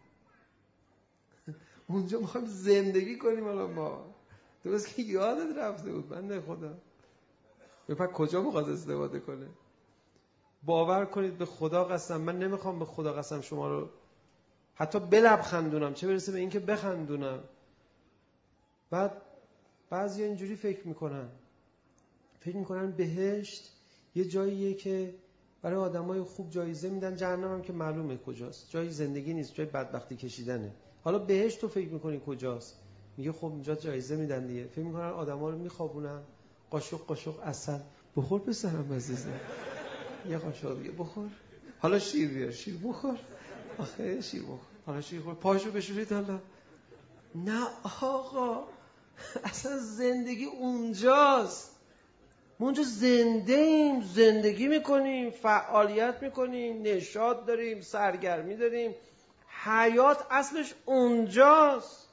اونجا میخوایم زندگی کنیم. الان ما درست که یادت رفته بود بنده خدا، بپک کجا میخواد استفاده کنه؟ باور کنید به خدا قسم، من نمیخوام به خدا قسم شما رو حتی بلبخندونم، چه برسه به این که بخندونم. بعد بعضی اینجوری فکر میکنن فکر میکنن بهشت یه جاییه که برای آدمای خوب جایزه میدن، جهنم هم که معلومه کجاست، جای زندگی نیست، جای بدبختی کشیدنه. حالا بهشت تو فکر میکنی کجاست؟ میگه خب اینجا جایزه میدن دیگه. فکر میکنن آدما رو میخوابونن، قاشق قاشق عسل بخور پسرم عزیزم، یه قاشق دیگه بخور، حالا شیر بیار، شیر بخور، آخه شیر بخور، حالا شیر خور، پاشو بشورید. حالا نه آقا، اصلا زندگی اونجاست. ما اونجا زنده ایم، زندگی میکنیم، فعالیت میکنیم، نشاط داریم، سرگرمی داریم. حیات اصلش اونجاست.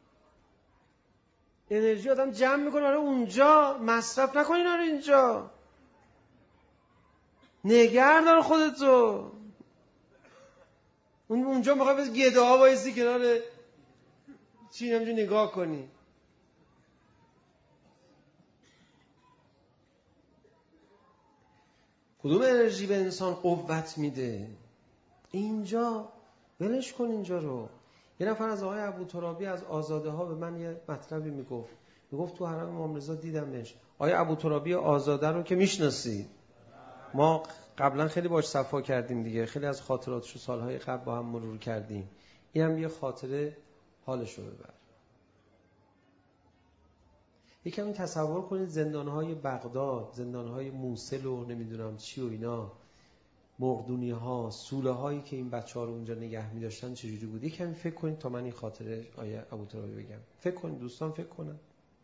انرژی آدم جمع میکنه آره اونجا، مصرف نکنین آره اینجا. نگه دار خودتو. اونجا میخوای بس گده ها بایستی کنار چی همجور نگاه کنی. کدوم انرژی به انسان قوت میده؟ اینجا. ولش کن اینجا رو. یه نفر از آقای ابوترابی از آزاده ها به من یه مطلبی میگفت. میگفت تو حرم امام رضا دیدمش. آقای ابوترابی آزاده رو که میشناسید، ما قبلا خیلی باش صفا کردیم دیگه، خیلی از خاطراتشو سالهای قبل با هم مرور کردیم. اینم یه خاطره، حالشو ببر. یکم تصور کنید زندانهای بغداد، زندانهای موصل و نمیدونم چی و اینا، مقدونی ها، سوله هایی که این بچه ها رو اونجا نگه می داشتن چجوری بود. یکم فکر کنید تا من این خاطره آیه ابوترابی بگم. فکر کنید دوستان، فکر کنن.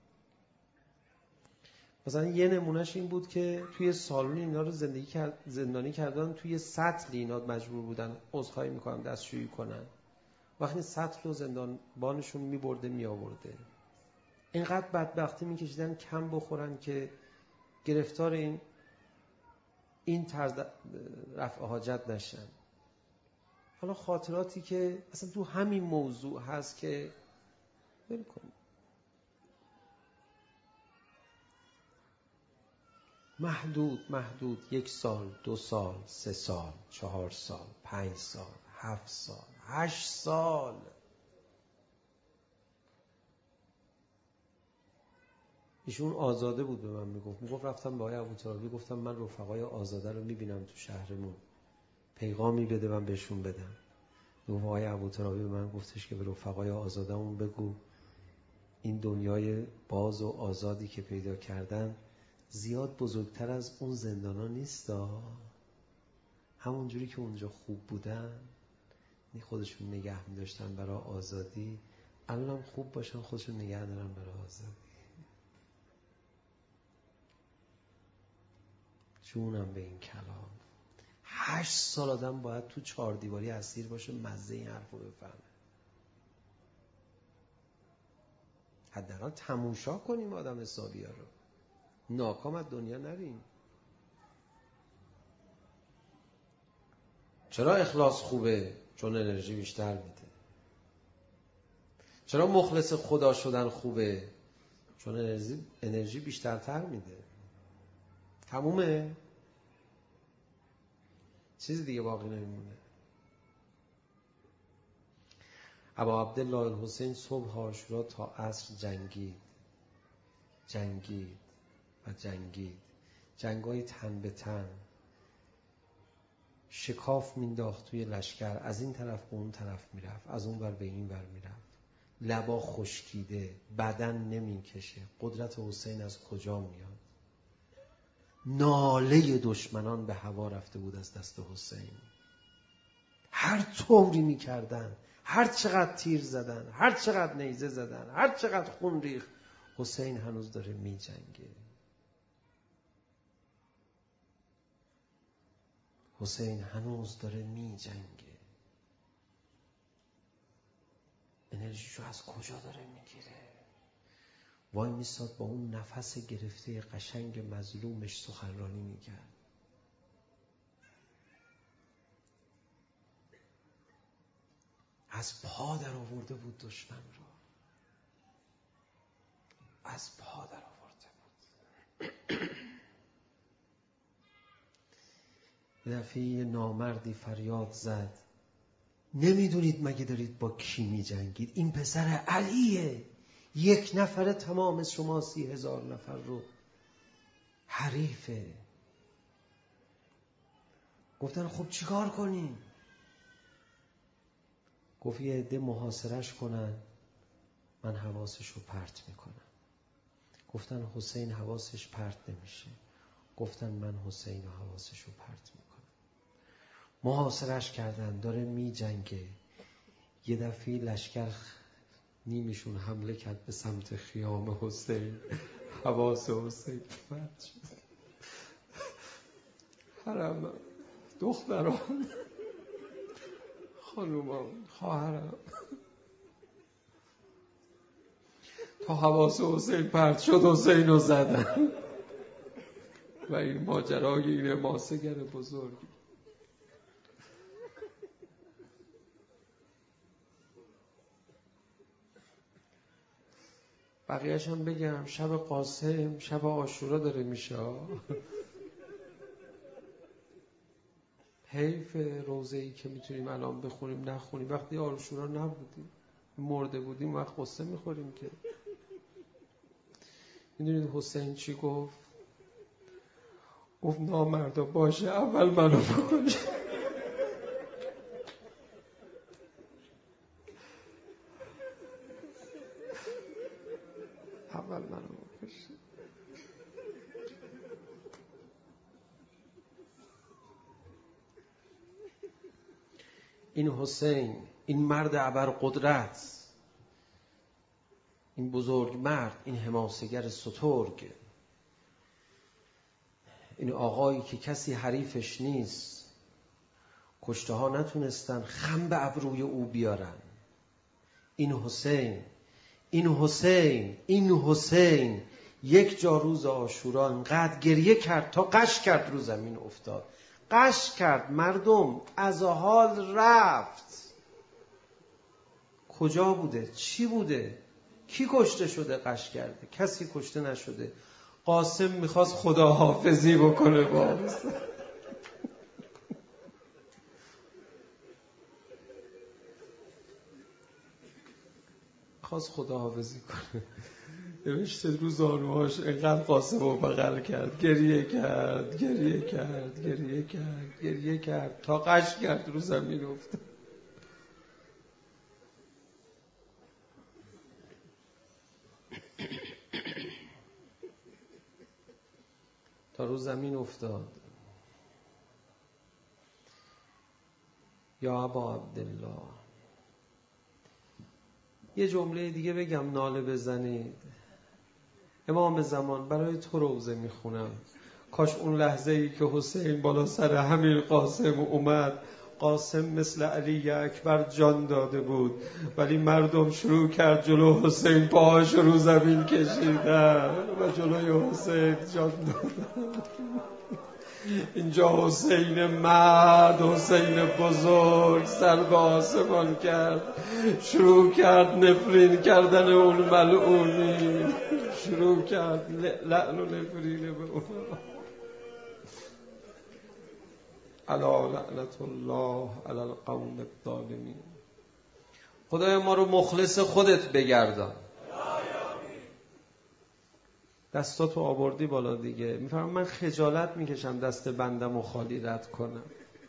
مثلا یه نمونهش این بود که توی سالن اینا رو زندگی کرد، زندانی کردن، توی سطل اینا مجبور بودن عذرخواهی میکنم دستشویی کنن. وقتی سطل رو زندانبانشون میبرده میآورده، اینقدر بدبختی میکشیدن کم بخورن که گرفتار این این طرز رفع حاجت نشن. حالا خاطراتی که اصلا تو همین موضوع هست که ول کن. محدود محدود یک سال، دو سال، سه سال، چهار سال، پنج سال، هفت سال، هشت سال. ایشون آزاده بود، به من میگفت میگفت رفتم به آقای ابوترابی گفتم من رفقای آزاده رو میبینم تو شهرمون، پیغامی بده من بهشون بدم. میگفت آقای ابوترابی به من گفتش که به رفقای آزاده‌مون بگو این دنیای باز و آزادی که پیدا کردن زیاد بزرگتر از اون زندانا نیستا، همون جوری که اونجا خوب بودن خودشون نگه می‌داشتن برای آزادی، الانم خوب باشن خودشون نگه دارن برای آزادی. جونم به این کلام. هشت سال آدم باید تو چهار دیواری اسیر باشه مزه این حرف رو بفهمه. حداقل تماشا کنیم آدم حسابی ها رو، ناکام از دنیا نریم. چرا اخلاص خوبه؟ چون انرژی بیشتر میده. چرا مخلص خدا شدن خوبه؟ چون انرژی انرژی بیشترتر میده. تمومه، چیز دیگه باقی نمیمونه. ابا عبدالله الحسین صبح عاشورا تا عصر جنگید جنگید و جنگید، جنگای تن به تن، شکاف مینداخت توی لشکر، از این طرف به اون طرف میرفت، از اون ور به این ور میرفت، لبا خشکیده، بدن نمیکشه. قدرت حسین از کجا میاد؟ ناله دشمنان به هوا رفته بود از دست حسین. هر طوری میکردن، هر چقدر تیر زدن، هر چقدر نیزه زدن، هر چقدر خون ریخت، حسین هنوز داره میجنگه. حسین هنوز داره میجنگه. انرژیشو از کجا داره میگیره؟ وای میستاد با اون نفس گرفته قشنگ مظلومش سخنرانی میکرد. از پا در آورده بود دشمن رو، از پا در آورده بود. یه دفعه یه نامردی فریاد زد نمیدونید مگه دارید با کی می جنگید؟ این پسر علیه، یک نفر تمام شما سی هزار نفر رو حریفه. گفتن خب چیکار کنیم؟ گفت یه عده محاصرش کنن، من حواسش رو پرت میکنم. گفتن حسین حواسش پرت نمیشه. گفتن من حسین حواسش رو پرت میکنم. محاصرش کردن، داره می جنگه. یه دفعه لشکر نیمشون حمله کرد به سمت خیام حسین، حواس حسین پرت شد. حرم دختران، خانومان، خواهرم، تا حواس حسین پرت شد حسین رو زدن. و این ماجرای این حماسه‌گر بزرگی. بقیه‌اش هم بگم، شب قاسم شب عاشورا داره میشه. حیف روزه‌ای که میتونیم الان بخونیم نخونیم، وقتی عاشورا نبودیم مرده بودیم وقت قصه میخوریم که. میدونید حسین چی گفت؟ گفت نامردا باشه اول منو بکش. اول منو بکش. این حسین، این مرد ابرقدرت، این بزرگ مرد، این حماسه‌گر سترگ، این آقایی که کسی حریفش نیست، کشته ها نتونستن خم به ابروی او بیارن. این حسین، این حسین، این حسین یک جا روز عاشورا انقدر گریه کرد تا قش کرد رو زمین افتاد. قش کرد، مردم از حال رفت. کجا بوده؟ چی بوده؟ کی کشته شده قش کرده؟ کسی کشته نشده. قاسم میخواست خداحافظی بکنه با خواست خداحافظی کنه، نوشته رو زانوهاش اینقدر قاسم رو بغل کرد، گریه کرد گریه کرد گریه کرد گریه کرد تا قش کرد رو زمین افتاد. تا رو زمین افتاد. یا ابا عبدالله، یه جمله دیگه بگم ناله بزنید. امام زمان برای تو روزه میخونم، کاش اون لحظه ای که حسین بالا سر همین قاسم اومد، قاسم مثل علی اکبر جان داده بود، ولی مردم شروع کرد جلو حسین پاهاش رو زمین کشیدن و جلوی حسین جان دادن. اینجا حسین مرد، حسین بزرگ سر به آسمان کرد، شروع کرد نفرین کردن اون ملعونی، شروع کرد لعن و نفرین به اون. الا لعنت الله علی القوم الظالمین. خدای ما رو مخلص خودت بگردان. دستاتو آوردی بالا دیگه. میفرم من خجالت میکشم دست بندم و خالی رد کنم.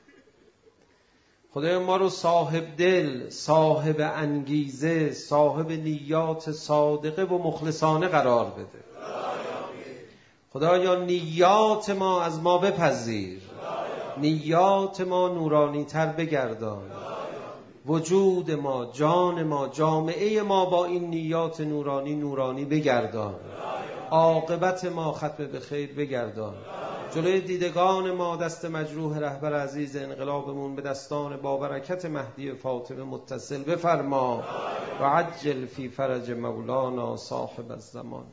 خدای ما رو صاحب دل، صاحب انگیزه، صاحب نیات صادقه و مخلصانه قرار بده. خدایا نیات ما از ما بپذیر، نیات ما نورانی تر بگردان، وجود ما، جان ما، جامعه ما با این نیات نورانی نورانی بگردان، عاقبت ما ختم به خیر بگردان. جلوی دیدگان ما دست مجروح رهبر عزیز انقلابمون به دستان با برکت مهدی فاطمه متصل بفرما و عجل فی فرج مولانا صاحب الزمان.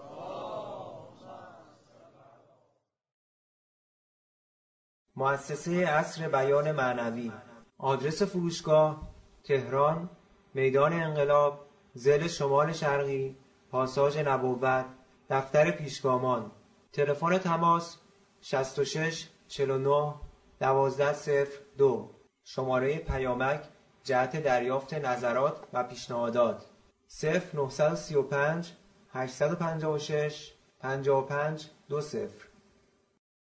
مؤسسه عصر بیان معنوی. آدرس فروشگاه: تهران، میدان انقلاب، ضلع شمال شرقی، پاساژ نبوت، دفتر پیشگامان. تلفن تماس: شصت و شش چهل و نه دوازده صفر دو. شماره پیامک جهت دریافت نظرات و پیشنهادات: صفر نه سه پنج هشت پنج شش پنج پنج دو صفر.